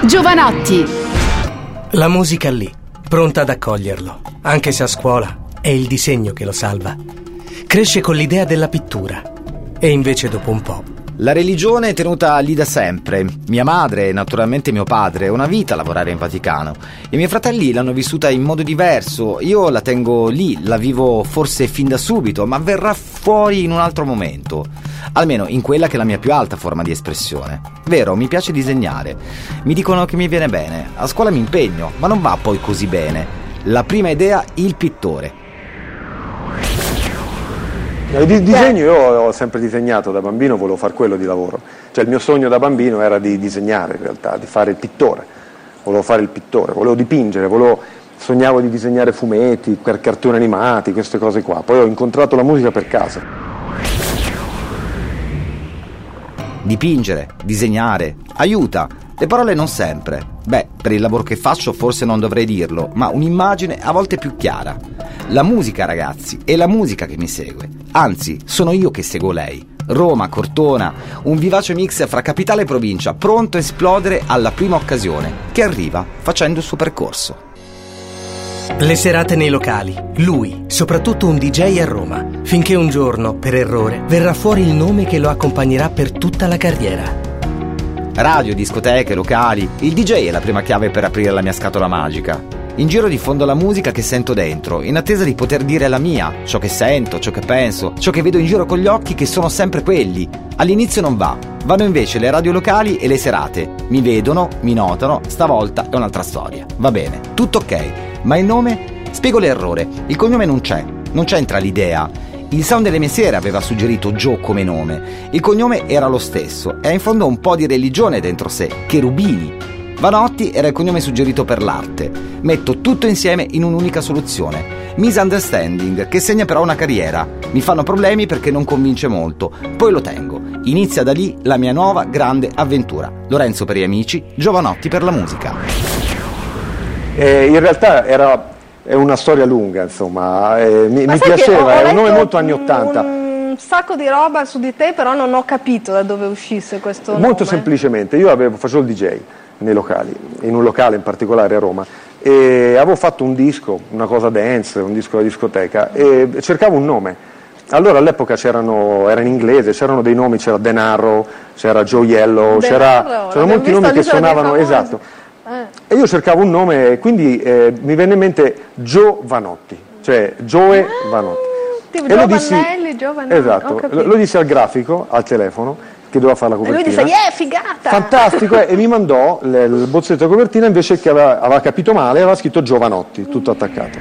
Giovanotti. La musica lì, pronta ad accoglierlo, anche se a scuola è il disegno che lo salva. Cresce con l'idea della pittura e invece dopo un po'. La religione è tenuta lì da sempre. Mia madre e naturalmente mio padre, è una vita lavorare in Vaticano. I miei fratelli l'hanno vissuta in modo diverso. Io la tengo lì, la vivo forse fin da subito, ma verrà fuori in un altro momento. Almeno in quella che è la mia più alta forma di espressione. Vero, mi piace disegnare. Mi dicono che mi viene bene. A scuola mi impegno, ma non va poi così bene. La prima idea, il pittore. Di disegno io ho sempre disegnato da bambino, volevo fare quello di lavoro. Cioè il mio sogno da bambino era di disegnare in realtà, di fare il pittore. Volevo fare il pittore, volevo dipingere, sognavo di disegnare fumetti, cartoni animati, queste cose qua. Poi ho incontrato la musica per caso. Dipingere, disegnare, aiuta. Le parole non sempre. Beh, per il lavoro che faccio forse non dovrei dirlo, ma un'immagine a volte più chiara. La musica, ragazzi, è la musica che mi segue. Anzi, sono io che seguo lei. Roma, Cortona, un vivace mix fra capitale e provincia, pronto a esplodere alla prima occasione, che arriva facendo il suo percorso. Le serate nei locali, lui, soprattutto un DJ a Roma, finché un giorno, per errore, verrà fuori il nome che lo accompagnerà per tutta la carriera. Radio, discoteche, locali, il DJ è la prima chiave per aprire la mia scatola magica. In giro diffondo la musica che sento dentro, in attesa di poter dire la mia, ciò che sento, ciò che penso, ciò che vedo in giro con gli occhi che sono sempre quelli. All'inizio non va, vanno invece le radio locali e le serate. Mi vedono, mi notano, stavolta è un'altra storia. Va bene, tutto ok, ma il nome? Spiego l'errore, il cognome non c'entra l'idea. Il sound delle mie sere aveva suggerito Joe come nome, il cognome era lo stesso e ha in fondo un po' di religione dentro sé, Cherubini. Vanotti era il cognome suggerito per l'arte. Metto tutto insieme in un'unica soluzione. Misunderstanding, che segna però una carriera. Mi fanno problemi perché non convince molto. Poi lo tengo. Inizia da lì la mia nuova grande avventura. Lorenzo per gli amici, Giovanotti per la musica. In realtà è una storia lunga, insomma. Mi piaceva, è un nome molto anni '80. Un sacco di roba su di te, però non ho capito da dove uscisse questo nome. Molto semplicemente, io facevo il DJ nei locali, in un locale in particolare a Roma, e avevo fatto un disco, una cosa dance, un disco da discoteca, e cercavo un nome. Allora all'epoca era in inglese, c'erano dei nomi, c'era Denaro, c'era Gioiello, c'erano molti nomi che suonavano, esatto. E io cercavo un nome e quindi mi venne in mente Giovanotti, cioè Joe Vanotti. Tipo Gio Vannelli, Giovanotti. Esatto, lo dissi al grafico, al telefono, che doveva fare la copertina. E lui disse, figata! Fantastico, e mi mandò il bozzetto di copertina, invece che aveva capito male, aveva scritto Giovanotti, tutto attaccato.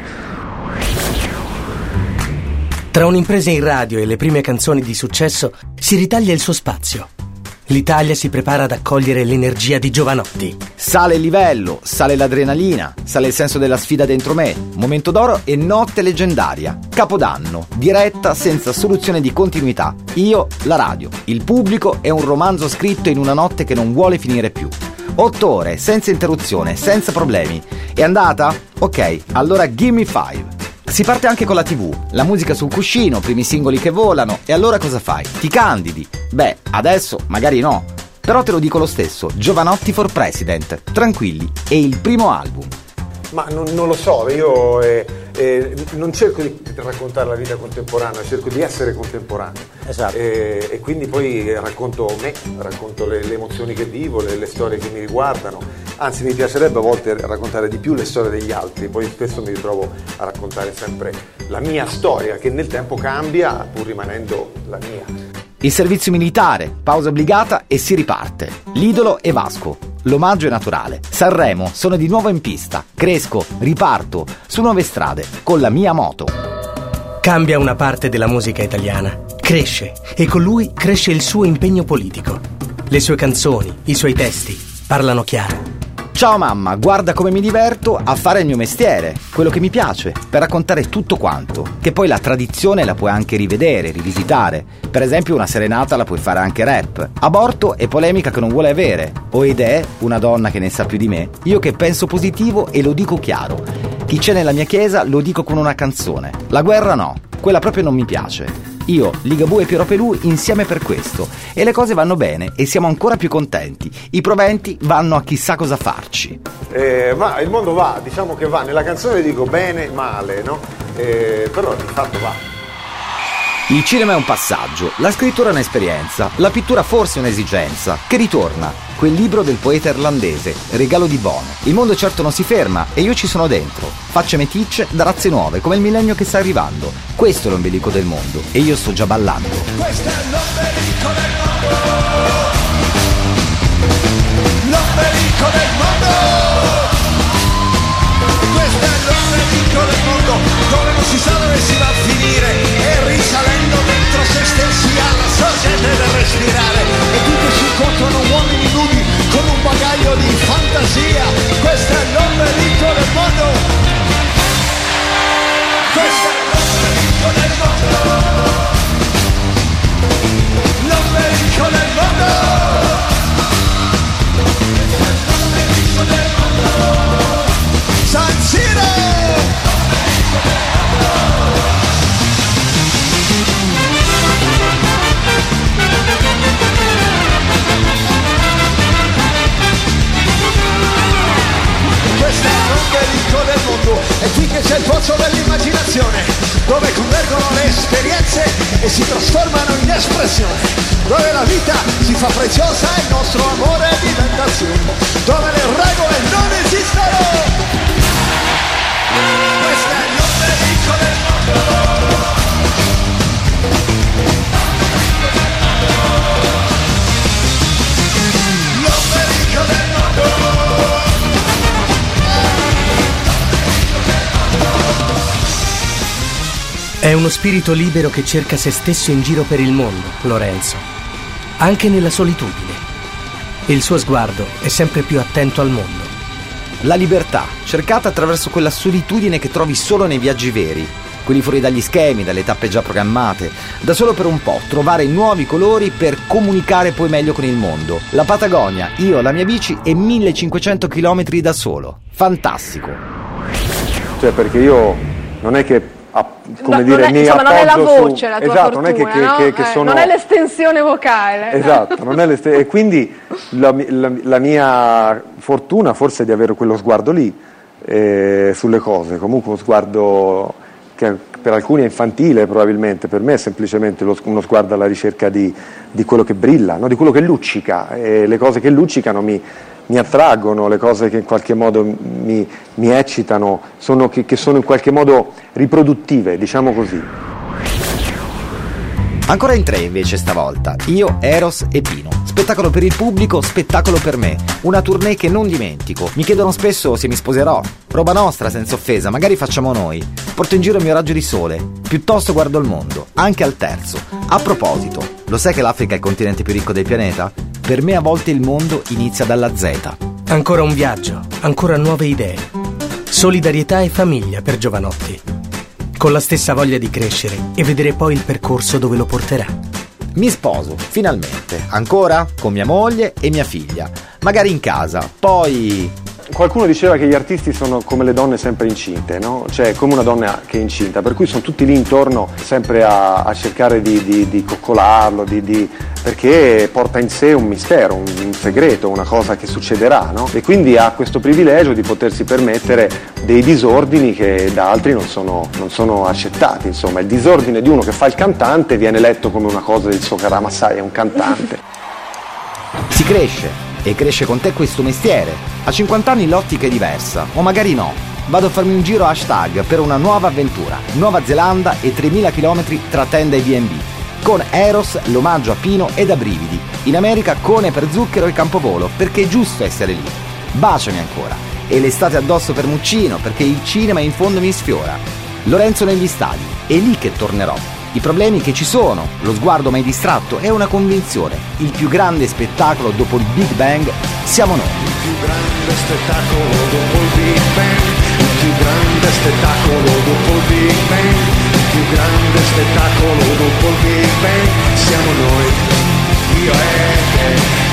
Tra un'impresa in radio e le prime canzoni di successo si ritaglia il suo spazio. L'Italia si prepara ad accogliere l'energia di Giovanotti. Sale il livello, sale l'adrenalina, sale il senso della sfida dentro me. Momento d'oro e notte leggendaria. Capodanno, diretta senza soluzione di continuità. Io, la radio, il pubblico e un romanzo scritto in una notte che non vuole finire più. 8 ore, senza interruzione, senza problemi. È andata? Ok, allora gimme 5. Si parte anche con la TV, la musica sul cuscino, primi singoli che volano, e allora cosa fai? Ti candidi? Beh, adesso magari no, però te lo dico lo stesso, Giovanotti for President, tranquilli, è il primo album. Ma non lo so, io non cerco di raccontare la vita contemporanea, cerco di essere contemporaneo. Esatto. E quindi poi racconto me, racconto le emozioni che vivo, le storie che mi riguardano. Anzi, mi piacerebbe a volte raccontare di più le storie degli altri, poi spesso mi ritrovo a raccontare sempre la mia storia, che nel tempo cambia pur rimanendo la mia. Il servizio militare, pausa obbligata e si riparte. L'idolo è Vasco. L'omaggio è naturale. Sanremo, sono di nuovo in pista. Cresco, riparto, su nuove strade, con la mia moto. Cambia una parte della musica italiana. Cresce, e con lui cresce il suo impegno politico. Le sue canzoni, i suoi testi, parlano chiaro. Ciao mamma, guarda come mi diverto a fare il mio mestiere, quello che mi piace, per raccontare tutto quanto. Che poi la tradizione la puoi anche rivedere, rivisitare. Per esempio una serenata la puoi fare anche rap. Aborto è polemica che non vuole avere. O idee, una donna che ne sa più di me. Io che penso positivo e lo dico chiaro. Chi c'è nella mia chiesa lo dico con una canzone. La guerra no, quella proprio non mi piace. Io, Ligabue e Piero Pelù insieme per questo. E le cose vanno bene e siamo ancora più contenti. I proventi vanno a chissà cosa farci. Ma il mondo va, diciamo che va. Nella canzone dico bene, male, no? Però di fatto va. Il cinema è un passaggio, la scrittura è un'esperienza, la pittura forse è un'esigenza, che ritorna. Quel libro del poeta irlandese, Regalo di Bono. Il mondo certo non si ferma e io ci sono dentro. Facce meticce da razze nuove, come il millennio che sta arrivando. Questo è l'ombelico del mondo e io sto già ballando. Questo è l'ombelico del mondo. L'ombelico del mondo. Questo è l'ombelico del mondo, dove non si sa dove si va a finire. E risalendo dentro se stessi alla sorgente del respirare. E tutti si incontrano uomini nudi con un bagaglio di fantasia. Questo è l'ombelico del mondo. Questo è l'ombelico del mondo. L'ombelico del mondo. L'ombelico del mondo. San Siro. Questo è l'ombelico del mondo, è qui che c'è il pozzo dell'immaginazione, dove convergono le esperienze e si trasformano in espressione, dove la vita si fa preziosa e il nostro amore diventa azione, dove le regole non esistono. Questo è l'ombelico del mondo. L'ombelico del mondo. È uno spirito libero che cerca se stesso in giro per il mondo, Lorenzo, anche nella solitudine. Il suo sguardo è sempre più attento al mondo. La libertà, cercata attraverso quella solitudine che trovi solo nei viaggi veri, quelli fuori dagli schemi, dalle tappe già programmate, da solo per un po', trovare nuovi colori per comunicare poi meglio con il mondo. La Patagonia, io, la mia bici e 1500 chilometri da solo. Fantastico. Cioè, perché io non è che come non dire, è, mi insomma, non è la appoggio voce la tua esatto, fortuna, non è che no? sono... non è l'estensione vocale. Esatto, non è e quindi la mia fortuna forse è di avere quello sguardo lì sulle cose, comunque uno sguardo che per alcuni è infantile probabilmente, per me è semplicemente uno sguardo alla ricerca di quello che brilla, no? Di quello che luccica, e le cose che luccicano mi attraggono, le cose che in qualche modo mi eccitano, che sono in qualche modo riproduttive, diciamo così. Ancora in 3 invece stavolta, io, Eros e Pino. Spettacolo per il pubblico, spettacolo per me. Una tournée che non dimentico. Mi chiedono spesso se mi sposerò. Roba nostra, senza offesa, magari facciamo noi. Porto in giro il mio raggio di sole. Piuttosto guardo il mondo, anche al terzo. A proposito, lo sai che l'Africa è il continente più ricco del pianeta? Per me a volte il mondo inizia dalla Z. Ancora un viaggio, ancora nuove idee. Solidarietà e famiglia per Giovanotti. Con la stessa voglia di crescere e vedere poi il percorso dove lo porterà. Mi sposo, finalmente. Ancora con mia moglie e mia figlia. Magari in casa, poi... Qualcuno diceva che gli artisti sono come le donne sempre incinte, no? Cioè come una donna che è incinta, per cui sono tutti lì intorno sempre a cercare di coccolarlo, perché porta in sé un mistero, un segreto, una cosa che succederà, no? E quindi ha questo privilegio di potersi permettere dei disordini che da altri non sono accettati. Insomma, il disordine di uno che fa il cantante viene letto come una cosa del suo carama, sai, è un cantante. Si cresce. E cresce con te questo mestiere. A 50 anni l'ottica è diversa, o magari no. Vado a farmi un giro hashtag per una nuova avventura. Nuova Zelanda e 3000 km tra tenda e B&B. Con Eros, l'omaggio a Pino e da brividi. In America Cone per Zucchero e Campovolo, perché è giusto essere lì. Baciami ancora. E l'estate addosso per Muccino, perché il cinema in fondo mi sfiora. Lorenzo negli stadi, è lì che tornerò. I problemi che ci sono, lo sguardo mai distratto è una convinzione. Il più grande spettacolo dopo il Big Bang siamo noi. Il più grande spettacolo dopo il Big Bang. Il più grande spettacolo dopo il Big Bang. Il più grande spettacolo dopo il Big Bang. Siamo noi, io e te.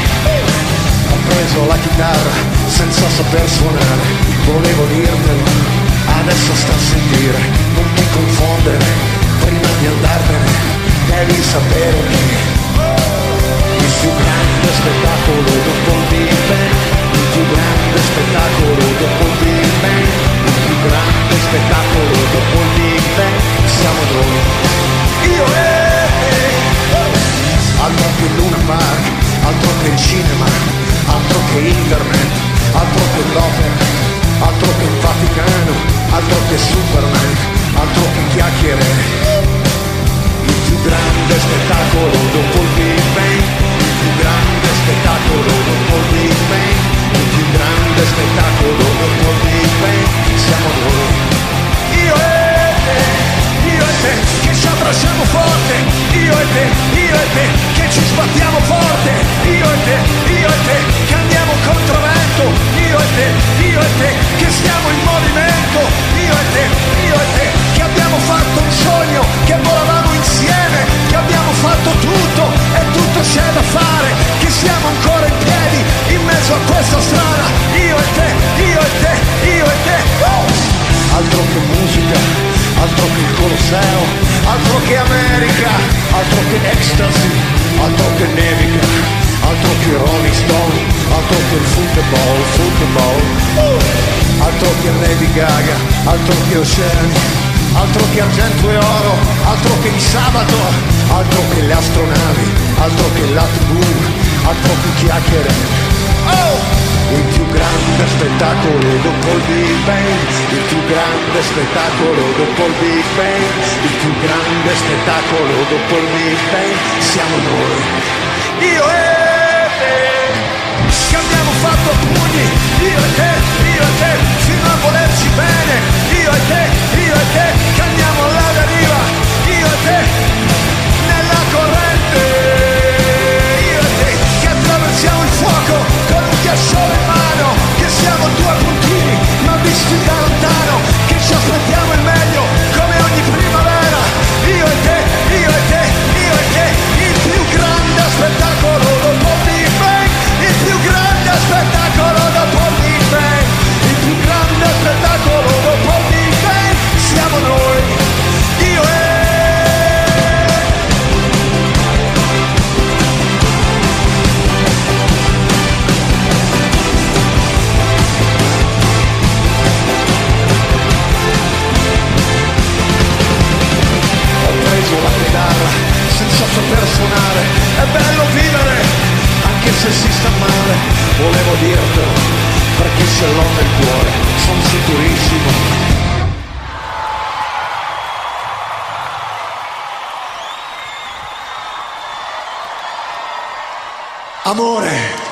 Ho preso la chitarra senza saper suonare. Volevo dirtelo, adesso sta a sentire. Non ti confondere prima di andartene, devi sapere che il più grande spettacolo dopo il Big Bang, il più grande spettacolo dopo il Big Bang, il più grande spettacolo dopo il Big Bang siamo noi, io e te. Altro che Luna Park, altro che il cinema, altro che internet, altro che l'opera, altro che il Vaticano, altro che Superman, altro che chiacchiere. Il più grande spettacolo dopo il Big Bang, il più grande spettacolo dopo il Big Bang, il più grande spettacolo dopo il Big Bang siamo noi, io e te che ci abbracciamo forte, io e te che ci sbattiamo forte, io e te che andiamo controvento, io e te che stiamo in movimento, io e te che abbiamo fatto un sogno, che volavamo insieme, che abbiamo fatto tutto e tutto c'è da fare, che siamo ancora in piedi in mezzo a questa strada, io e te. Altro che musica, altro che il Colosseo, altro che America, altro che ecstasy, altro che nevica, altro che Rolling Stone, altro che il football, altro che Lady Gaga, altro che oceani, altro che argento e oro, altro che il sabato, altro che le astronavi, altro che la TV, altro che chiacchiere. Il più grande spettacolo dopo il Big Bang, il più grande spettacolo dopo il Big Bang, il più grande spettacolo dopo il Big Bang siamo noi, io e te, che abbiamo fatto pugni, io e te, fino a volerci bene, io e te, che andiamo alla deriva, io e te, nella corrente, io e te, che attraversiamo il fuoco con un ghiacciolo in mano, che siamo due puntini ma visti da lontano, che ci aspettiamo il meglio come ogni primavera, io e te, il più grande spettacolo dopo il Big Bang, il più grande spettacolo dopo il Big Bang, il più grande spettacolo dopo il Big Bang siamo noi, io e la chitarra senza saper suonare, è bello vivere anche se si sta male, volevo dirtelo perché ce l'ho nel cuore, sono sicurissimo. Amore.